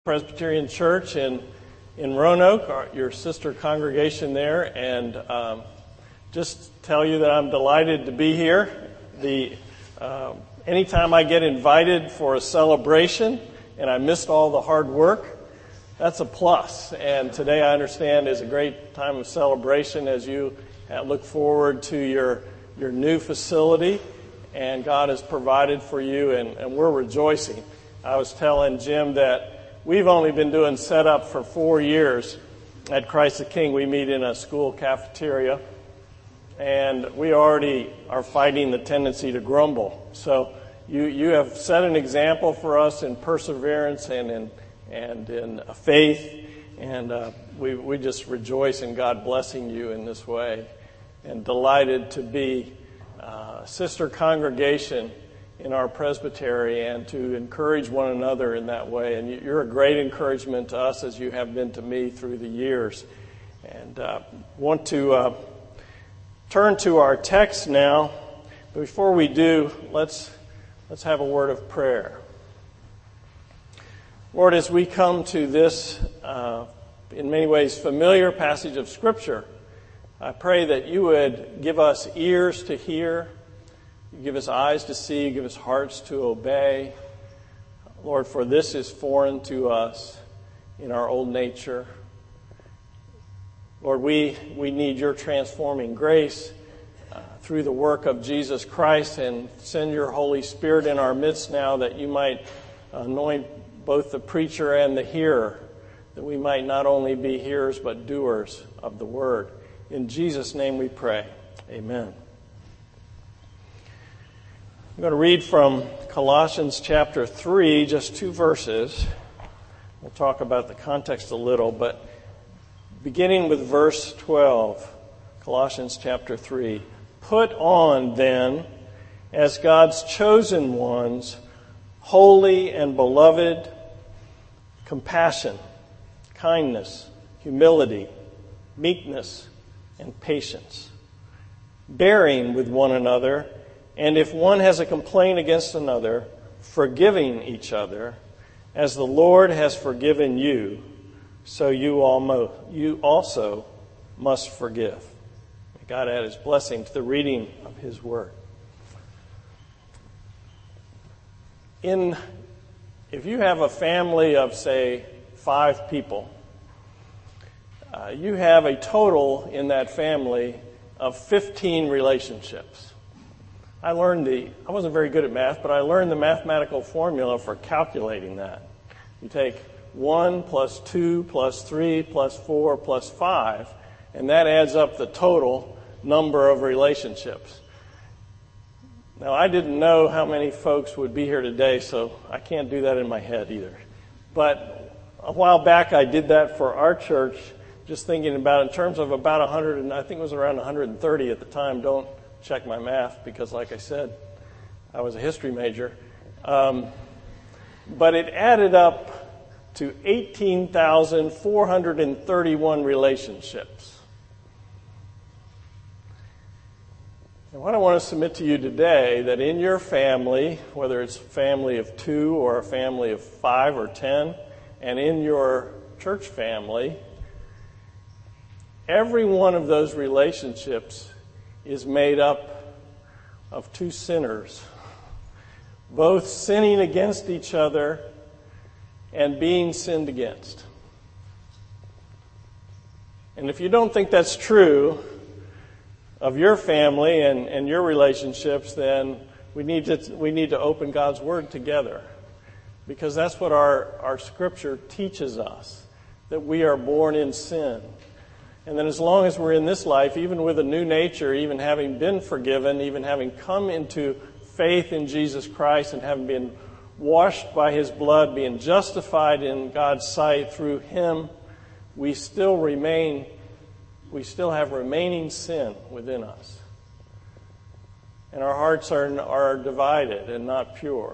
Presbyterian Church in Roanoke, your sister congregation there, and just tell you that I'm delighted to be here. Anytime I get invited for a celebration and I missed all the hard work, that's a plus. And today I understand is a great time of celebration as you look forward to your new facility, and God has provided for you, and we're rejoicing. I was telling Jim that we've only been doing setup for 4 years at Christ the King. We meet in a school cafeteria, and we already are fighting the tendency to grumble. So you have set an example for us in perseverance and in faith, and we just rejoice in God blessing you in this way, and delighted to be a sister congregation in our presbytery and to encourage one another in that way. And you're a great encouragement to us as you have been to me through the years. And want to turn to our text now. But before we do, let's have a word of prayer. Lord, as we come to this, in many ways, familiar passage of Scripture, I pray that you would give us ears to hear, give us eyes to see, give us hearts to obey. Lord, for this is foreign to us in our old nature. Lord, we need your transforming grace through the work of Jesus Christ, and send your Holy Spirit in our midst now that you might anoint both the preacher and the hearer, that we might not only be hearers but doers of the word. In Jesus' name we pray. Amen. I'm going to read from Colossians chapter 3, just 2 verses. We'll talk about the context a little, but beginning with verse 12, Colossians chapter 3. Put on, then, as God's chosen ones, holy and beloved, compassion, kindness, humility, meekness, and patience, bearing with one another, and if one has a complaint against another, forgiving each other, as the Lord has forgiven you, so you also must forgive. May God add his blessing to the reading of his word. If you have a family of, say, 5 people, you have a total in that family of 15 relationships. I wasn't very good at math, but I learned the mathematical formula for calculating that. You take 1 plus 2 plus 3 plus 4 plus 5, and that adds up the total number of relationships. Now, I didn't know how many folks would be here today, so I can't do that in my head either. But a while back, I did that for our church, just thinking about in terms of about 100, and I think it was around 130 at the time. Don't check my math because, like I said, I was a history major. But it added up to 18,431 relationships. And what I want to submit to you today, that in your family, whether it's a family of 2 or a family of 5 or 10, and in your church family, every one of those relationships is made up of 2 sinners, both sinning against each other and being sinned against. And if you don't think that's true of your family and your relationships, then we need to open God's Word together, because that's what our Scripture teaches us, that we are born in sin. And then as long as we're in this life, even with a new nature, even having been forgiven, even having come into faith in Jesus Christ and having been washed by his blood, being justified in God's sight through him, we still have remaining sin within us. And our hearts are divided and not pure.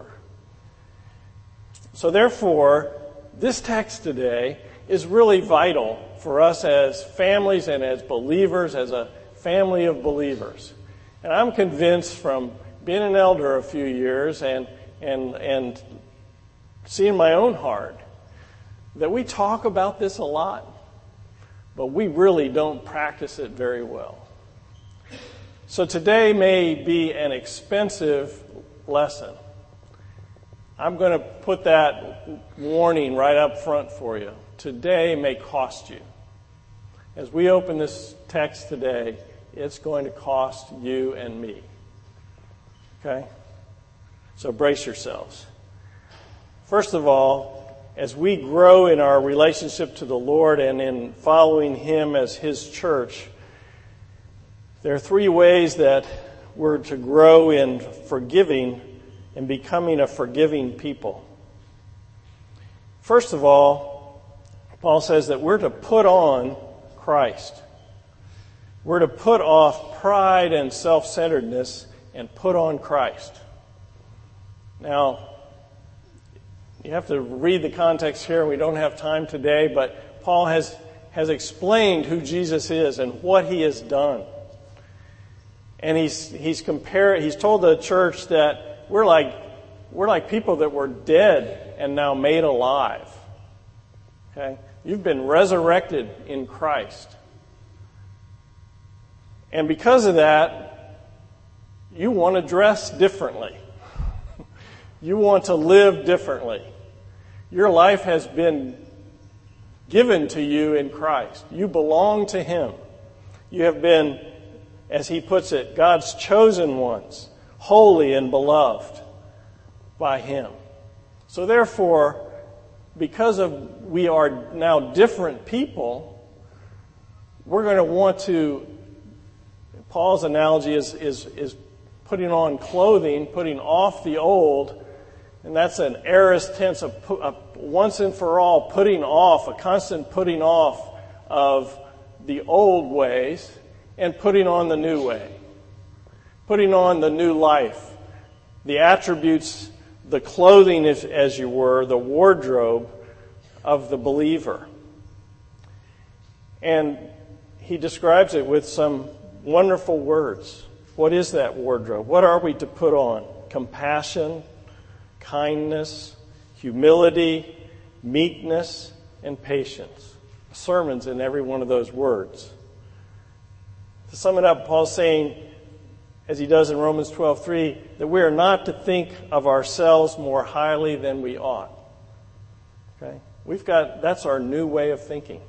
So therefore, this text today is really vital for us as families and as believers, as a family of believers. And I'm convinced from being an elder a few years and seeing my own heart that we talk about this a lot, but we really don't practice it very well. So today may be an expensive lesson. I'm going to put that warning right up front for you. Today may cost you. As we open this text today, it's going to cost you and me. Okay? So brace yourselves. First of all, as we grow in our relationship to the Lord and in following Him as His church, there are three ways that we're to grow in forgiving and becoming a forgiving people. First of all, Paul says that we're to put on Christ. We're to put off pride and self-centeredness and put on Christ. Now, you have to read the context here. We don't have time today, but Paul has explained who Jesus is and what He has done. And he's told the church that we're like people that were dead and now made alive. Okay? You've been resurrected in Christ. And because of that, you want to dress differently. You want to live differently. Your life has been given to you in Christ. You belong to Him. You have been, as he puts it, God's chosen ones, holy and beloved by Him. So therefore, because we are now different people, we're going to want to, Paul's analogy is putting on clothing, putting off the old, and that's an aorist tense of once and for all putting off, a constant putting off of the old ways and putting on the new way. Putting on the new life. The attributes, the clothing, as you were, the wardrobe of the believer. And he describes it with some wonderful words. What is that wardrobe? What are we to put on? Compassion, kindness, humility, meekness, and patience. Sermons in every one of those words. To sum it up, Paul's saying, as he does in Romans 12:3, that we are not to think of ourselves more highly than we ought. Okay? That's our new way of thinking.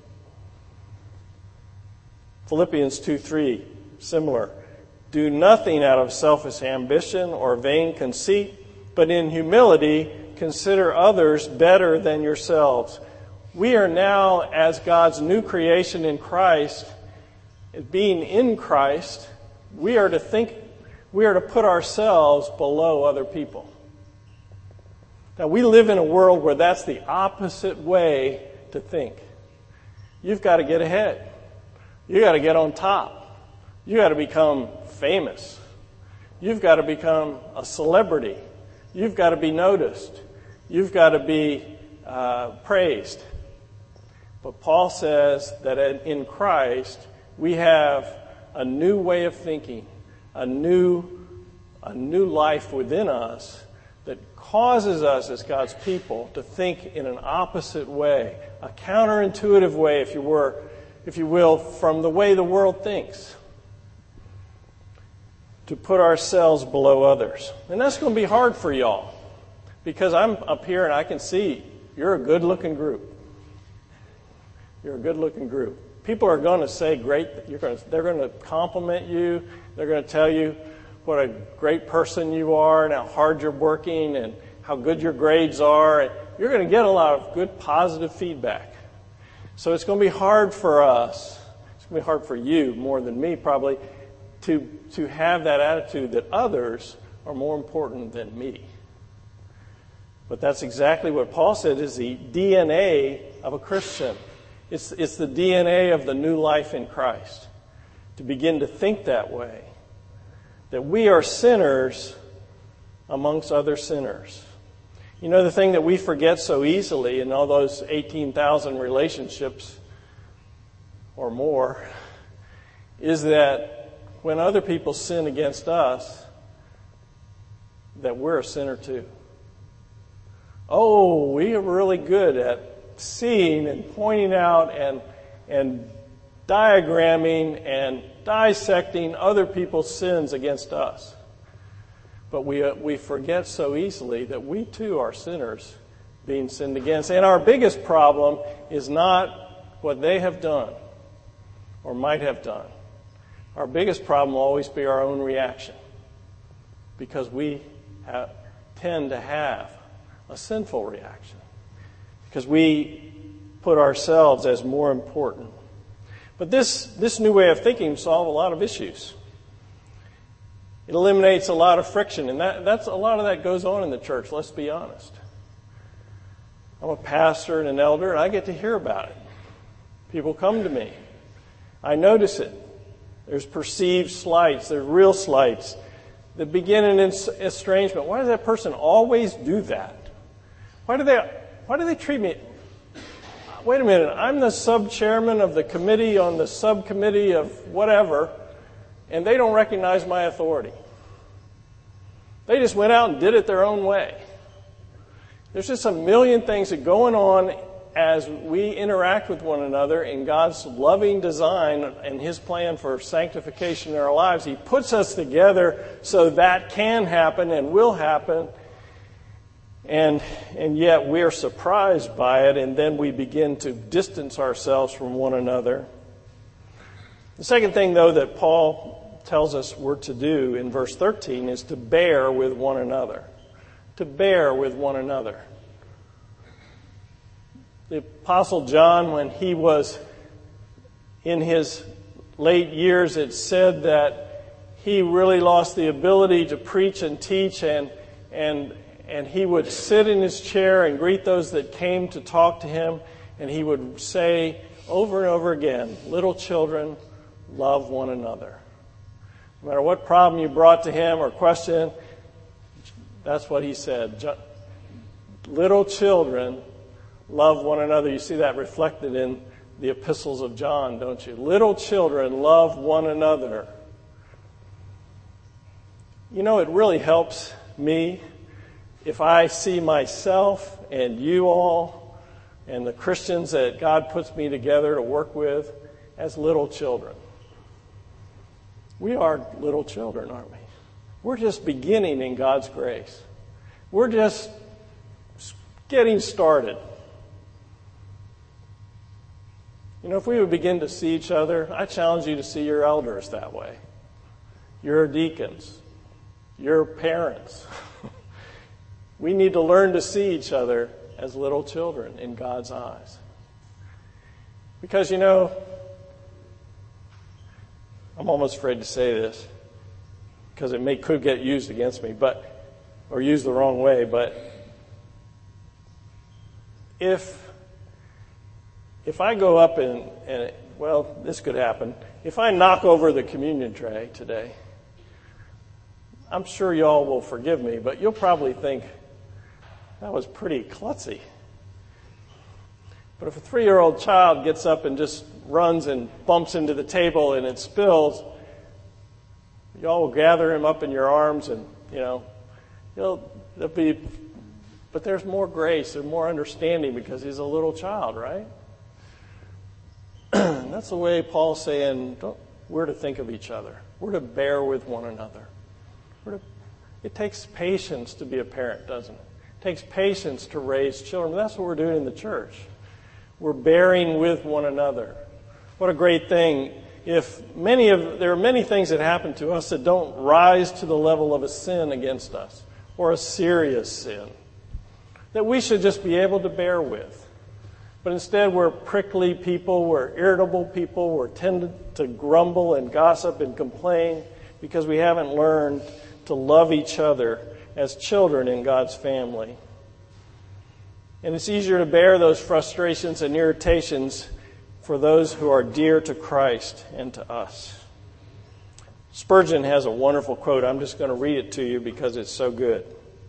Philippians 2:3, similar. Do nothing out of selfish ambition or vain conceit, but in humility consider others better than yourselves. We are now, as God's new creation in Christ, being in Christ, we are to put ourselves below other people. Now, we live in a world where that's the opposite way to think. You've got to get ahead. You've got to get on top. You've got to become famous. You've got to become a celebrity. You've got to be noticed. You've got to be praised. But Paul says that in Christ, we have a new way of thinking, a new life within us that causes us as God's people to think in an opposite way, a counterintuitive way, if you will, from the way the world thinks, to put ourselves below others. And that's going to be hard for y'all, because I'm up here and I can see you're a good-looking group. You're a good-looking group. People are going to say they're going to compliment you. They're going to tell you what a great person you are and how hard you're working and how good your grades are. And you're going to get a lot of good, positive feedback. So it's going to be hard for us. It's going to be hard for you more than me probably to have that attitude that others are more important than me. But that's exactly what Paul said is the DNA of a Christian. It's the DNA of the new life in Christ. To begin to think that way. That we are sinners amongst other sinners. You know, the thing that we forget so easily in all those 18,000 relationships or more is that when other people sin against us, that we're a sinner too. Oh, we are really good at seeing and pointing out and diagramming and dissecting other people's sins against us. But we forget so easily that we too are sinners being sinned against. And our biggest problem is not what they have done or might have done. Our biggest problem will always be our own reaction, because we tend to have a sinful reaction, because we put ourselves as more important. But this new way of thinking solves a lot of issues. It eliminates a lot of friction, and that's a lot of that goes on in the church, let's be honest. I'm a pastor and an elder, and I get to hear about it. People come to me. I notice it. There's perceived slights. There's real slights that begin in estrangement. Why does that person always do that? Why do they treat me? Wait a minute. I'm the sub-chairman of the committee on the subcommittee of whatever, and they don't recognize my authority. They just went out and did it their own way. There's just a million things that are going on as we interact with one another in God's loving design and His plan for sanctification in our lives. He puts us together so that can happen and will happen, and yet we're surprised by it, and then we begin to distance ourselves from one another. The second thing, though, that Paul tells us we're to do in verse 13 is to bear with one another. To bear with one another. The Apostle John, when he was in his late years, it said that he really lost the ability to preach and teach, and he would sit in his chair and greet those that came to talk to him, and he would say over and over again, "Little children, love one another." No matter what problem you brought to him or question, that's what he said. Little children, love one another. You see that reflected in the epistles of John, don't you? Little children, love one another. You know, it really helps me if I see myself and you all and the Christians that God puts me together to work with as little children. We are little children, aren't we? We're just beginning in God's grace. We're just getting started. You know, if we would begin to see each other, I challenge you to see your elders that way. Your deacons, your parents. We need to learn to see each other as little children in God's eyes. Because, you know, I'm almost afraid to say this because it could get used against me, or used the wrong way, but if I go up and well, this could happen. If I knock over the communion tray today, I'm sure y'all will forgive me, but you'll probably think that was pretty klutzy. But if a 3-year-old child gets up and just runs and bumps into the table and it spills, y'all will gather him up in your arms and, there'll be, but there's more grace and more understanding because he's a little child, right? That's the way Paul's saying we're to think of each other. We're to bear with one another. It takes patience to be a parent, doesn't it? It takes patience to raise children. That's what we're doing in the church. We're bearing with one another. What a great thing. There are many things that happen to us that don't rise to the level of a sin against us or a serious sin that we should just be able to bear with. But instead we're prickly people, we're irritable people, we're tended to grumble and gossip and complain because we haven't learned to love each other as children in God's family. And it's easier to bear those frustrations and irritations for those who are dear to Christ and to us. Spurgeon has a wonderful quote. I'm just going to read it to you because it's so good.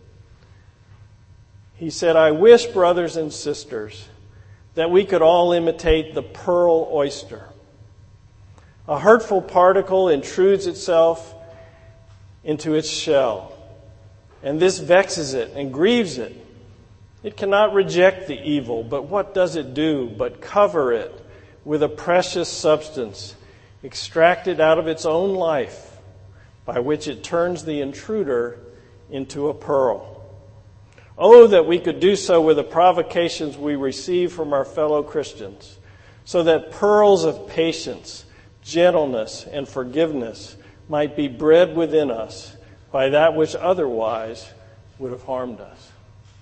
He said, "I wish, brothers and sisters, that we could all imitate the pearl oyster. A hurtful particle intrudes itself into its shell, and this vexes it and grieves it. It cannot reject the evil, but what does it do but cover it with a precious substance extracted out of its own life, by which it turns the intruder into a pearl. Oh, that we could do so with the provocations we receive from our fellow Christians, so that pearls of patience, gentleness, and forgiveness might be bred within us by that which otherwise would have harmed us.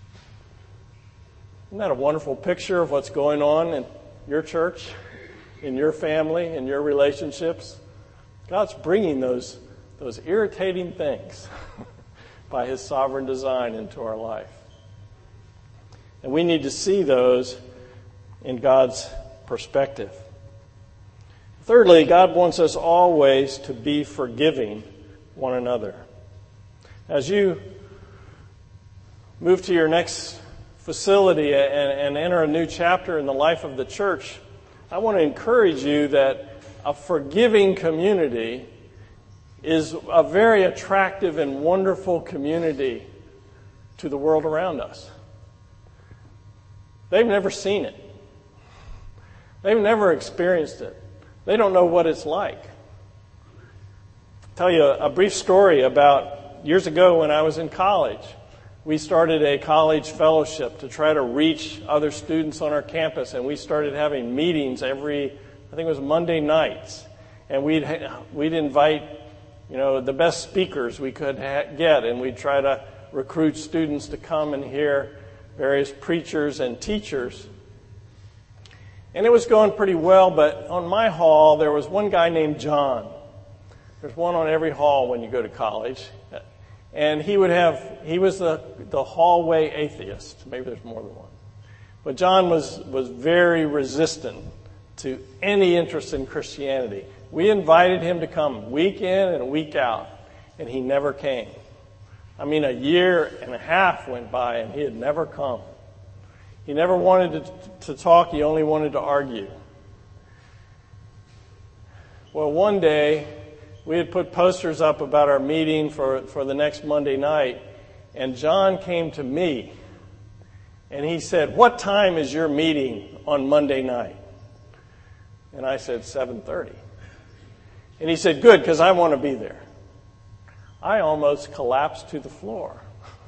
Isn't that a wonderful picture of what's going on in your church, in your family, in your relationships? God's bringing those irritating things by His sovereign design into our life. And we need to see those in God's perspective. Thirdly, God wants us always to be forgiving one another. As you move to your next facility and enter a new chapter in the life of the church, I want to encourage you that a forgiving community is a very attractive and wonderful community to the world around us. They've never seen it. They've never experienced it. They don't know what it's like. I'll tell you a brief story about years ago when I was in college. We started a college fellowship to try to reach other students on our campus, and we started having meetings every, I think it was Monday nights. And we'd invite, the best speakers we could get, and we'd try to recruit students to come and hear various preachers and teachers. And it was going pretty well, but on my hall, there was one guy named John. There's one on every hall when you go to college. And he was the hallway atheist. Maybe there's more than one. But John was very resistant to any interest in Christianity. We invited him to come week in and week out, and he never came. I mean, a year and a half went by, and he had never come. He never wanted to talk. He only wanted to argue. Well, one day, we had put posters up about our meeting for the next Monday night, and John came to me, and he said, "What time is your meeting on Monday night?" And I said, 7:30. And he said, "Good, because I want to be there." I almost collapsed to the floor.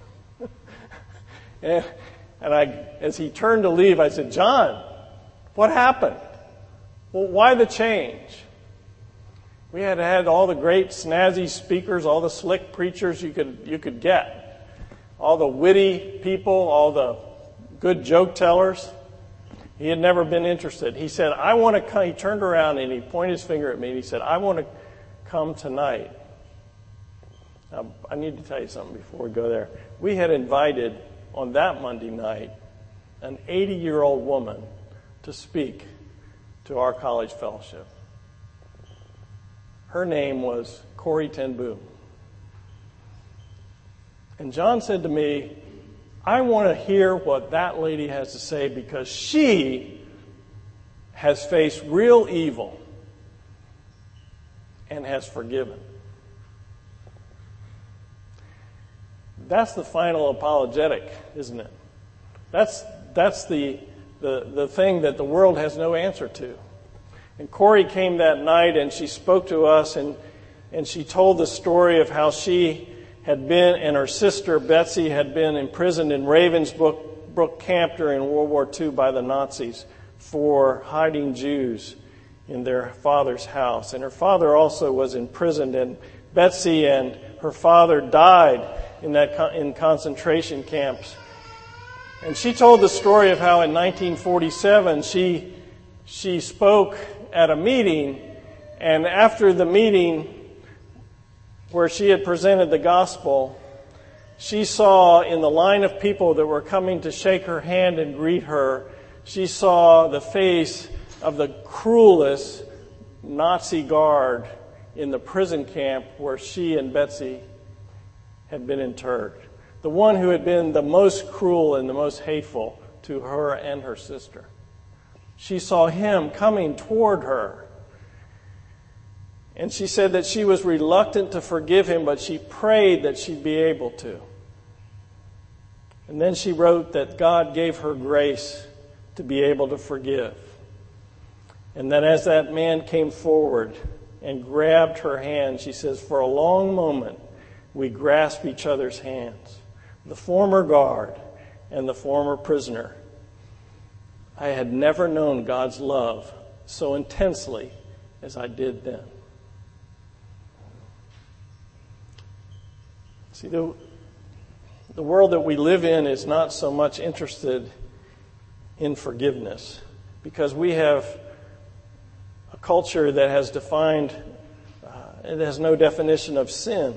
And as he turned to leave, I said, "John, what happened? Well, why the change?" We had had all the great snazzy speakers, all the slick preachers you could get, all the witty people, all the good joke tellers. He had never been interested. He said, "I want to come." He turned around and he pointed his finger at me and he said, "I want to come tonight." Now, I need to tell you something before we go there. We had invited on that Monday night an 80-year-old woman to speak to our college fellowship. Her name was Corrie ten Boom. And John said to me, "I want to hear what that lady has to say because she has faced real evil and has forgiven." That's the final apologetic, isn't it? That's the thing that the world has no answer to. And Corrie came that night and she spoke to us and she told the story of how she had been and her sister Betsy had been imprisoned in Ravensbrück camp during World War II by the Nazis for hiding Jews in their father's house. And her father also was imprisoned, and Betsy and her father died in concentration camps. And she told the story of how in 1947 she spoke at a meeting, and after the meeting where she had presented the gospel, she saw in the line of people that were coming to shake her hand and greet her, she saw the face of the cruelest Nazi guard in the prison camp where she and Betsy had been interred. The one who had been the most cruel and the most hateful to her and her sister. She saw him coming toward her. And she said that she was reluctant to forgive him, but she prayed that she'd be able to. And then she wrote that God gave her grace to be able to forgive. And that as that man came forward and grabbed her hand, she says, for a long moment, we grasped each other's hands. The former guard and the former prisoner. I had never known God's love so intensely as I did then. See, the world that we live in is not so much interested in forgiveness because we have a culture that has defined, it has no definition of sin.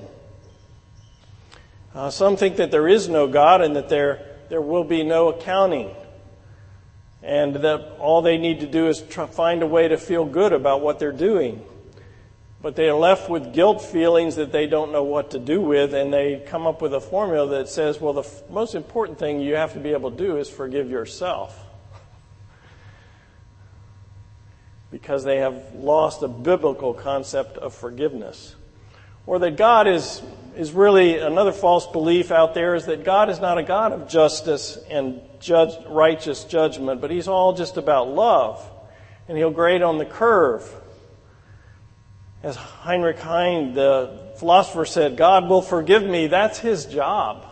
Some think that there is no God and that there will be no accounting, and that all they need to do is find a way to feel good about what they're doing. But they are left with guilt feelings that they don't know what to do with, and they come up with a formula that says, well, the most important thing you have to be able to do is forgive yourself. Because they have lost a biblical concept of forgiveness. Or that God is really another false belief out there is that God is not a God of justice and righteous judgment, but He's all just about love. And He'll grade on the curve. As Heinrich Heine, the philosopher, said, God will forgive me. That's His job.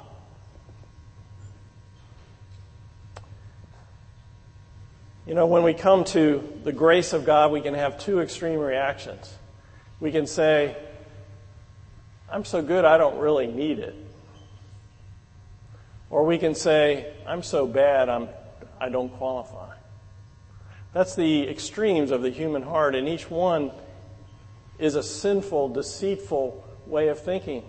You know, when we come to the grace of God, we can have two extreme reactions. We can say, I'm so good I don't really need it. Or we can say, I'm so bad I don't qualify. That's the extremes of the human heart, and each one is a sinful, deceitful way of thinking.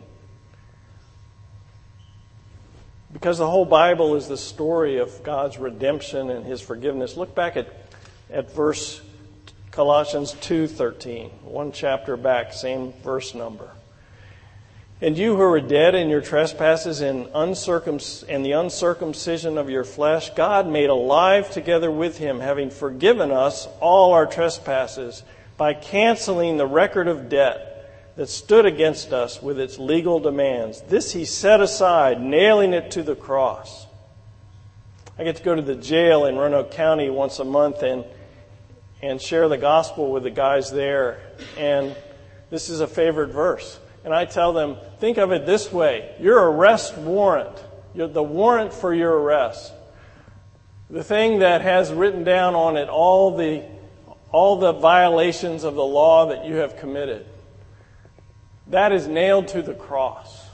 Because the whole Bible is the story of God's redemption and His forgiveness. Look back at verse Colossians 2:13, one chapter back, same verse number. And you who were dead in your trespasses and the uncircumcision of your flesh, God made alive together with Him, having forgiven us all our trespasses by canceling the record of debt that stood against us with its legal demands. This He set aside, nailing it to the cross. I get to go to the jail in Roanoke County once a month and share the gospel with the guys there. And this is a favorite verse. And I tell them, think of it this way. Your arrest warrant, the warrant for your arrest, the thing that has written down on it all the violations of the law that you have committed, that is nailed to the cross.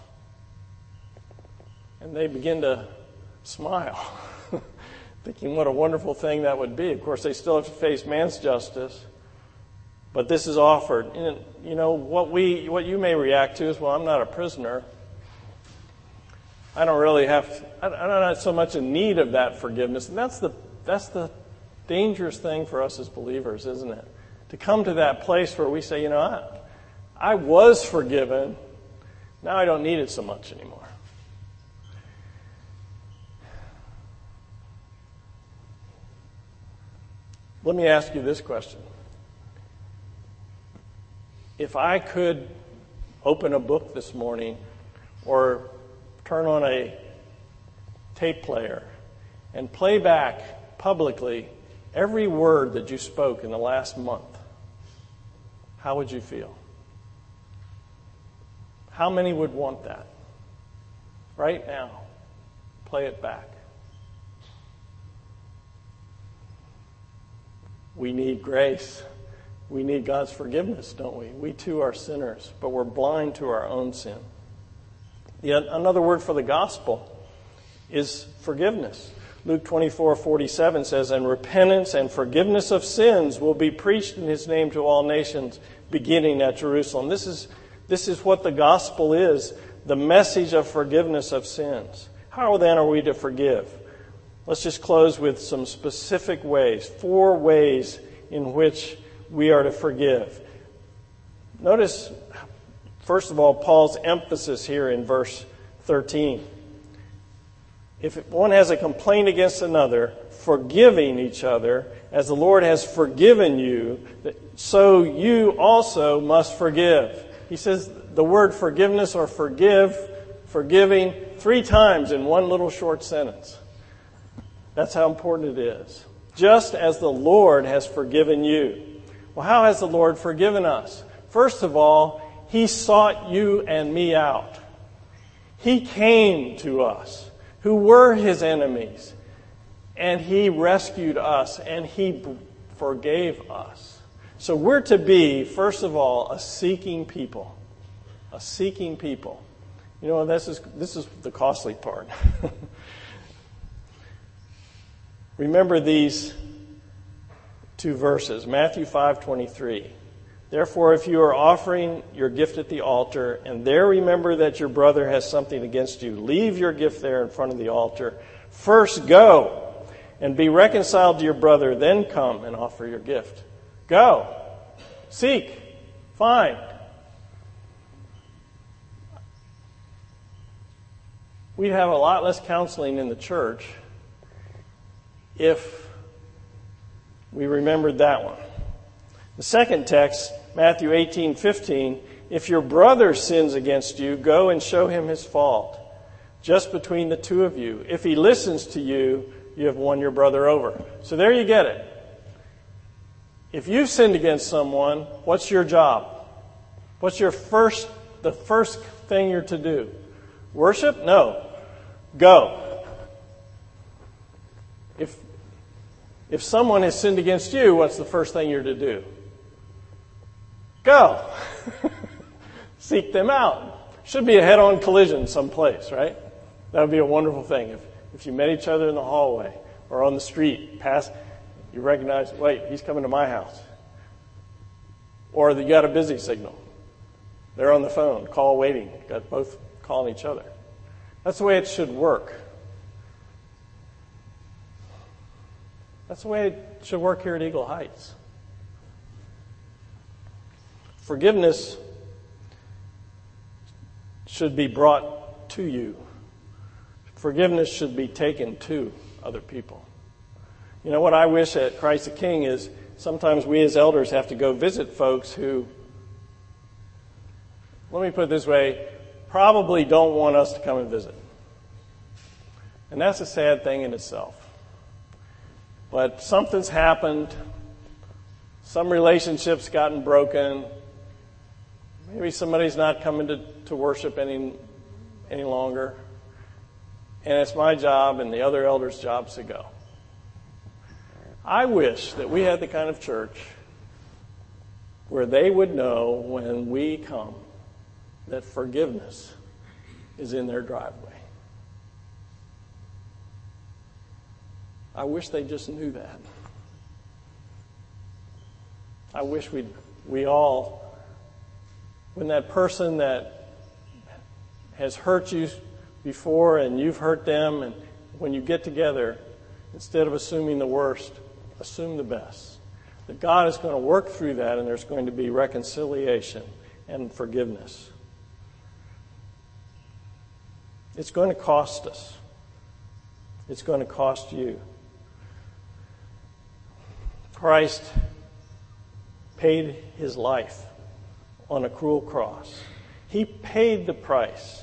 And they begin to smile, thinking what a wonderful thing that would be. Of course, they still have to face man's justice, but this is offered. And, you know, what you may react to is, well, I'm not a prisoner. I don't really I'm not so much in need of that forgiveness. And that's the dangerous thing for us as believers, isn't it? To come to that place where we say, you know, I was forgiven. Now I don't need it so much anymore. Let me ask you this question. If I could open a book this morning or turn on a tape player and play back publicly every word that you spoke in the last month, how would you feel? How many would want that? Right now, play it back. We need grace. We need God's forgiveness, don't we? We too are sinners, but we're blind to our own sin. Yet another word for the gospel is forgiveness. Luke 24:47 says, and repentance and forgiveness of sins will be preached in His name to all nations, beginning at Jerusalem. This is what the gospel is, the message of forgiveness of sins. How then are we to forgive? Let's just close with some specific ways, 4 ways in which we are to forgive. Notice, first of all, Paul's emphasis here in verse 13. If one has a complaint against another, forgiving each other, as the Lord has forgiven you, so you also must forgive. He says the word forgiveness or forgiving, 3 times in one little short sentence. That's how important it is. Just as the Lord has forgiven you. Well, how has the Lord forgiven us? First of all, He sought you and me out. He came to us, who were His enemies, and He rescued us, and He forgave us. So we're to be, first of all, a seeking people. A seeking people. You know, this is the costly part. Remember these 2 verses. Matthew 5:23. Therefore, if you are offering your gift at the altar, and there remember that your brother has something against you, leave your gift there in front of the altar. First go and be reconciled to your brother, then come and offer your gift. Go. Seek. Find. We'd have a lot less counseling in the church if we remembered that one. The second text, Matthew 18:15, if your brother sins against you, go and show him his fault, just between the 2 of you. If he listens to you, you have won your brother over. So there you get it. If you've sinned against someone, what's your job? What's the first thing you're to do? Worship? No. Go. If someone has sinned against you, what's the first thing you're to do? Go. Seek them out. Should be a head-on collision someplace, right? That would be a wonderful thing. If you met each other in the hallway or on the street, you recognize, wait, he's coming to my house. Or you got a busy signal. They're on the phone, call waiting. Got both calling each other. That's the way it should work. That's the way it should work here at Eagle Heights. Forgiveness should be brought to you. Forgiveness should be taken to other people. You know what I wish at Christ the King is sometimes we as elders have to go visit folks who, let me put it this way, probably don't want us to come and visit. And that's a sad thing in itself. But something's happened. Some relationship's gotten broken. Maybe somebody's not coming to worship any longer. And it's my job and the other elders' jobs to go. I wish that we had the kind of church where they would know when we come that forgiveness is in their driveway. I wish they just knew that. I wish we all, when that person that has hurt you before and you've hurt them, and when you get together, instead of assuming the worst, assume the best. That God is going to work through that and there's going to be reconciliation and forgiveness. It's going to cost us. It's going to cost you. Christ paid His life on a cruel cross. He paid the price.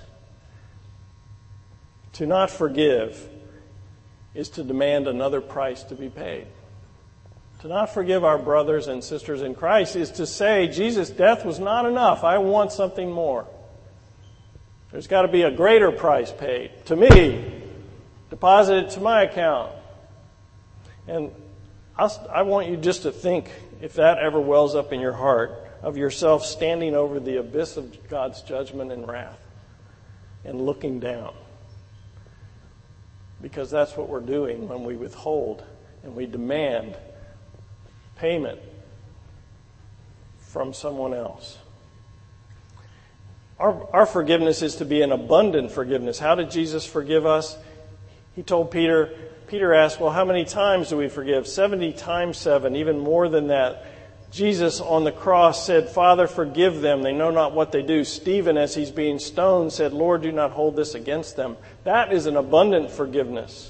To not forgive is to demand another price to be paid. To not forgive our brothers and sisters in Christ is to say, Jesus' death was not enough. I want something more. There's got to be a greater price paid to me, deposited to my account. And I want you just to think, if that ever wells up in your heart, of yourself standing over the abyss of God's judgment and wrath and looking down. Because that's what we're doing when we withhold and we demand payment from someone else. Our forgiveness is to be an abundant forgiveness. How did Jesus forgive us? He told Peter asked, well, how many times do we forgive? 70 times 7, even more than that. Jesus on the cross said, Father, forgive them. They know not what they do. Stephen, as he's being stoned, said, Lord, do not hold this against them. That is an abundant forgiveness.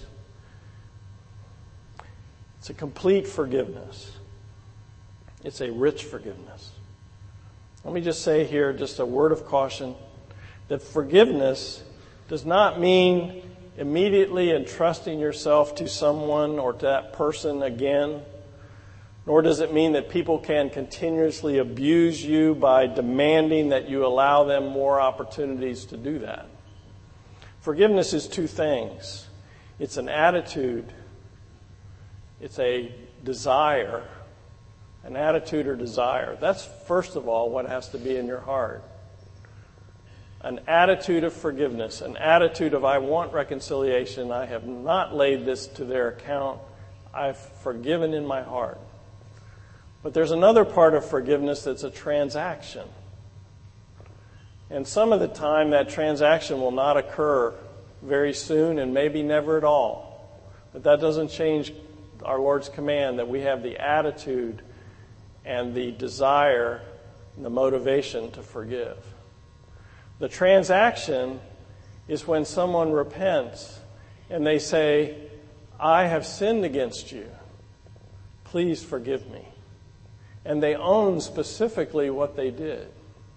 It's a complete forgiveness. It's a rich forgiveness. Let me just say here, just a word of caution, that forgiveness does not mean immediately entrusting yourself to someone or to that person again, nor does it mean that people can continuously abuse you by demanding that you allow them more opportunities to do that. Forgiveness is two things. It's an attitude. It's a desire. An attitude or desire. That's first of all what has to be in your heart. An attitude of forgiveness. An attitude of I want reconciliation. I have not laid this to their account. I've forgiven in my heart. But there's another part of forgiveness that's a transaction. And some of the time that transaction will not occur very soon and maybe never at all. But that doesn't change our Lord's command that we have the attitude and the desire and the motivation to forgive. The transaction is when someone repents and they say, I have sinned against you. Please forgive me. And they own specifically what they did.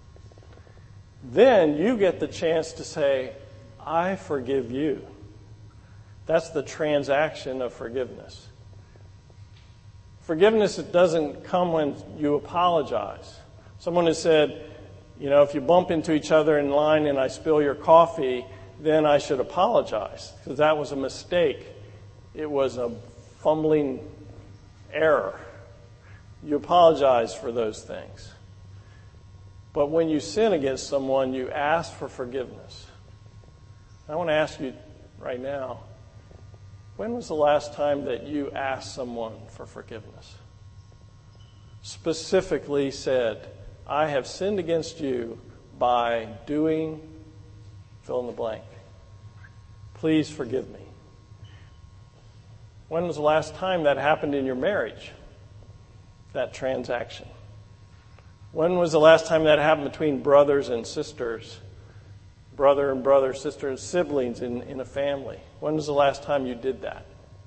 Then you get the chance to say, I forgive you. That's the transaction of forgiveness. Forgiveness, it doesn't come when you apologize. Someone has said, if you bump into each other in line and I spill your coffee, then I should apologize because that was a mistake. It was a fumbling error. You apologize for those things. But when you sin against someone, you ask for forgiveness. I want to ask you right now, when was the last time that you asked someone for forgiveness? Specifically said, I have sinned against you by doing, fill in the blank. Please forgive me. When was the last time that happened in your marriage? That transaction. When was the last time that happened between brothers and sisters? Brother and brother, sister and siblings in a family. When was the last time you did that?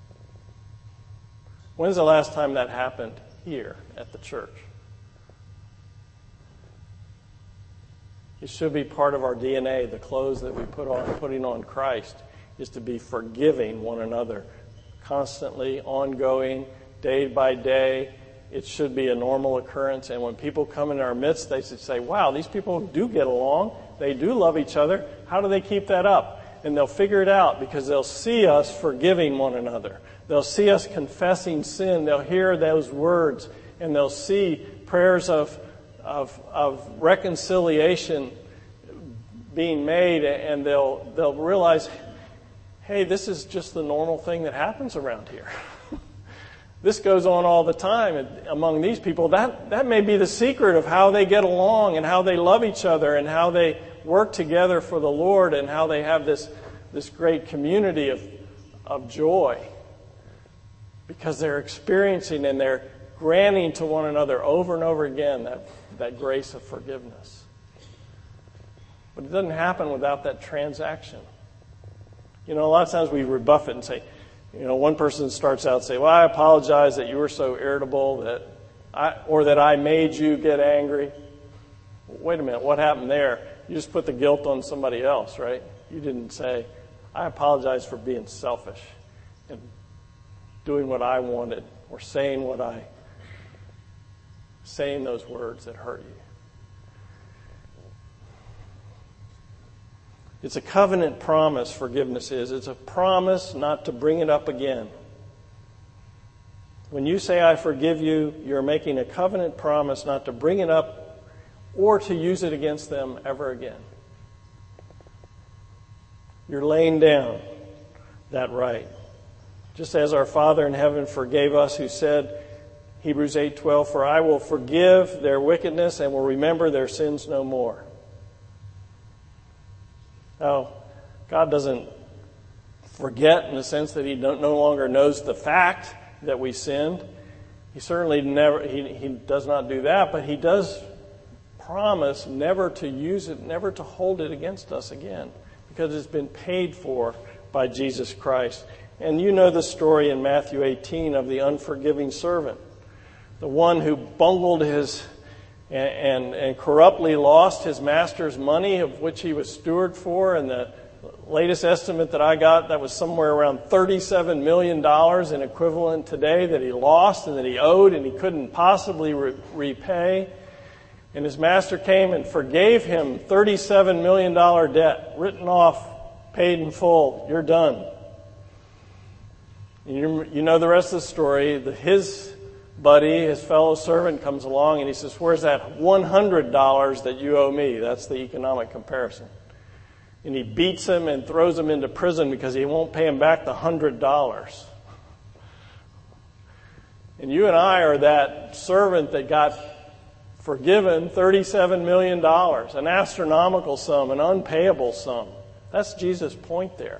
When's the last time that happened here at the church? It should be part of our DNA. The clothes that we putting on Christ is to be forgiving one another. Constantly, ongoing, day by day. It should be a normal occurrence. And when people come in our midst, they should say, wow, these people do get along. They do love each other. How do they keep that up? And they'll figure it out because they'll see us forgiving one another. They'll see us confessing sin. They'll hear those words. And they'll see prayers of reconciliation being made. And they'll realize, hey, this is just the normal thing that happens around here. This goes on all the time among these people. That may be the secret of how they get along and how they love each other and how they work together for the Lord and how they have this great community of joy. Because they're experiencing and they're granting to one another over and over again that grace of forgiveness. But it doesn't happen without that transaction. A lot of times we rebuff it and say, one person starts out and say, well, I apologize that you were so irritable that I made you get angry. Wait a minute, what happened there? You just put the guilt on somebody else, right? You didn't say, I apologize for being selfish and doing what I wanted or saying those words that hurt you. It's a covenant promise, forgiveness is. It's a promise not to bring it up again. When you say, I forgive you, you're making a covenant promise not to bring it up or to use it against them ever again. You're laying down that right. Just as our Father in heaven forgave us, who said, Hebrews 8:12, for I will forgive their wickedness and will remember their sins no more. Now, God doesn't forget in the sense that He no longer knows the fact that we sinned. He certainly He does not do that, but He does promise never to use it, never to hold it against us again, because it's been paid for by Jesus Christ. And you know the story in Matthew 18 of the unforgiving servant, the one who bungled his and corruptly lost his master's money, of which he was steward for, and latest estimate that I got, that was somewhere around $37 million in equivalent today that he lost and that he owed and he couldn't possibly repay. And his master came and forgave him $37 million debt, written off, paid in full. You're done. And you know the rest of the story. His buddy, his fellow servant, comes along and he says, "Where's that $100 that you owe me?" That's the economic comparison. And he beats him and throws him into prison because he won't pay him back the $100. And you and I are that servant that got forgiven $37 million, an astronomical sum, an unpayable sum. That's Jesus' point there.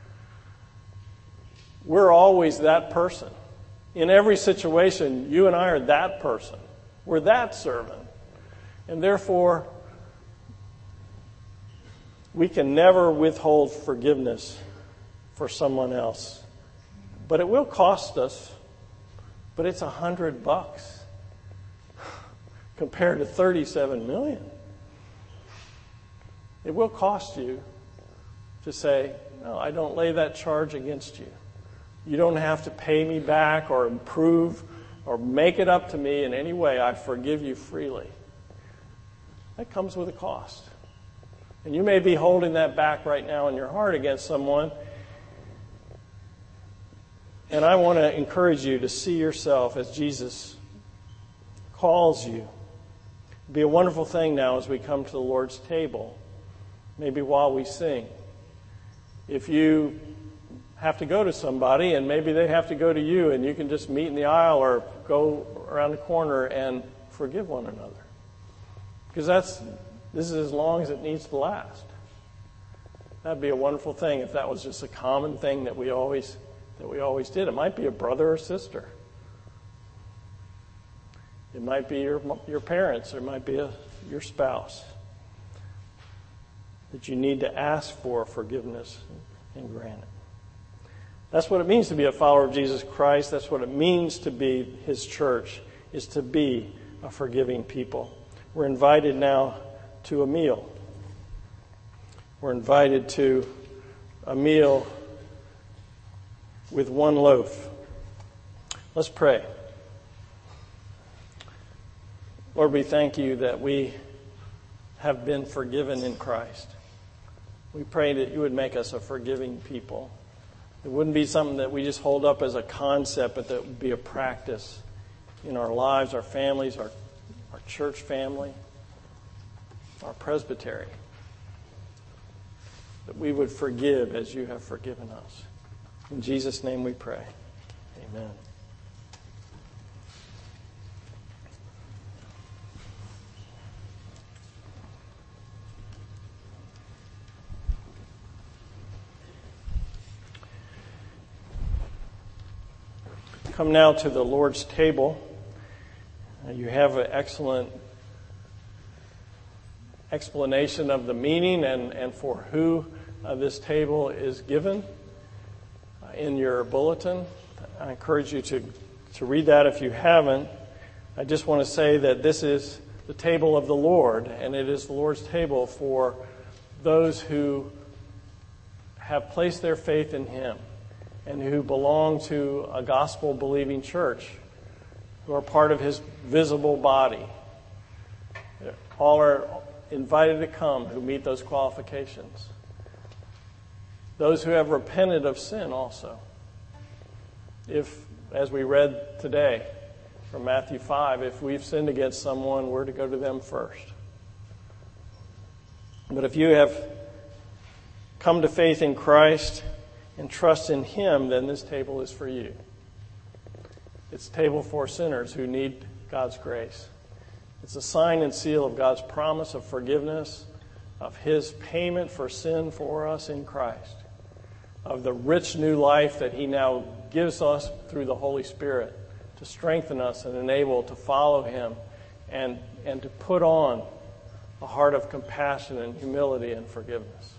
We're always that person. In every situation, you and I are that person. We're that servant. And therefore, we can never withhold forgiveness for someone else. But it will cost us. But it's $100 compared to $37 million. It will cost you to say, "No, I don't lay that charge against you. You don't have to pay me back or improve or make it up to me in any way. I forgive you freely." That comes with a cost. And you may be holding that back right now in your heart against someone. And I want to encourage you to see yourself as Jesus calls you. It'd be a wonderful thing now as we come to the Lord's table, maybe while we sing. If you have to go to somebody and maybe they have to go to you, and you can just meet in the aisle or go around the corner and forgive one another. Because this is as long as it needs to last. That'd be a wonderful thing if that was just a common thing that we always did. It might be a brother or sister. It might be your parents. Or it might be your spouse. That you need to ask for forgiveness and grant it. That's what it means to be a follower of Jesus Christ. That's what it means to be His church, is to be a forgiving people. We're invited now to a meal. We're invited to a meal with one loaf. Let's pray. Lord, we thank you that we have been forgiven in Christ. We pray that you would make us a forgiving people. It wouldn't be something that we just hold up as a concept, but that would be a practice in our lives, our families, our church family, our presbytery. That we would forgive as you have forgiven us. In Jesus' name we pray. Amen. Come now to the Lord's table. You have an excellent explanation of the meaning and for who this table is given in your bulletin. I encourage you to read that if you haven't. I just want to say that this is the table of the Lord, and it is the Lord's table for those who have placed their faith in Him and who belong to a gospel-believing church, who are part of His visible body. All are invited to come who meet those qualifications. Those who have repented of sin also. If, as we read today from Matthew 5, if we've sinned against someone, we're to go to them first. But if you have come to faith in Christ and trust in Him, then this table is for you. It's a table for sinners who need God's grace. It's a sign and seal of God's promise of forgiveness, of His payment for sin for us in Christ, of the rich new life that He now gives us through the Holy Spirit to strengthen us and enable to follow Him and to put on a heart of compassion and humility and forgiveness.